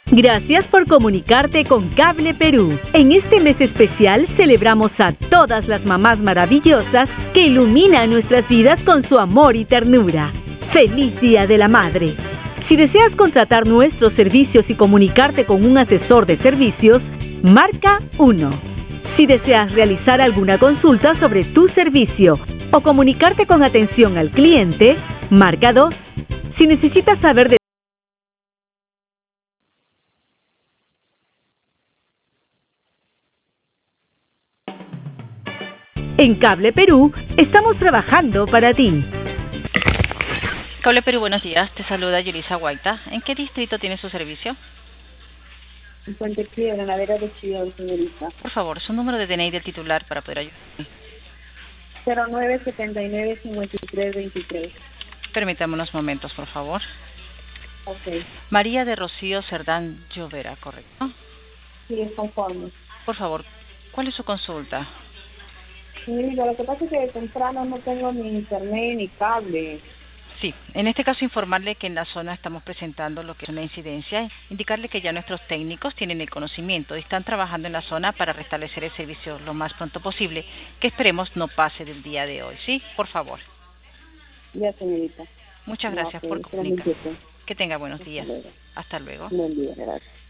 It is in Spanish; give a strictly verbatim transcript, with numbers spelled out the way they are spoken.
Gracias por comunicarte con Cable Perú. En este mes especial celebramos a todas las mamás maravillosas que iluminan nuestras vidas con su amor y ternura. ¡Feliz Día de la Madre! Si deseas contratar nuestros servicios y comunicarte con un asesor de servicios, marca uno. Si deseas realizar alguna consulta sobre tu servicio o comunicarte con atención al cliente, marca dos. Si necesitas saber de En Cable Perú, estamos trabajando para ti. Cable Perú, buenos días. Te saluda Yulisa Guaita. ¿En qué distrito tiene su servicio? En Puente Piedra, Ladera de Chillón, señorita. Por favor, su número de D N I del titular para poder ayudar. cero nueve setenta y nueve cincuenta y tres veintitrés. Permítame unos momentos, por favor. Ok. María de Rocío Cerdán Llovera, ¿correcto? Sí, es conforme. Por favor, ¿cuál es su consulta? Señorita, lo que pasa es que de temprano no tengo ni internet ni cable. Sí, en este caso informarle que en la zona estamos presentando lo que es una incidencia, indicarle que ya nuestros técnicos tienen el conocimiento y están trabajando en la zona para restablecer el servicio lo más pronto posible, que esperemos no pase del día de hoy, ¿sí? Por favor. Ya, señorita. Muchas gracias No, por okay, comunicar. Que tenga buenos días. Hasta luego. Buen día, gracias.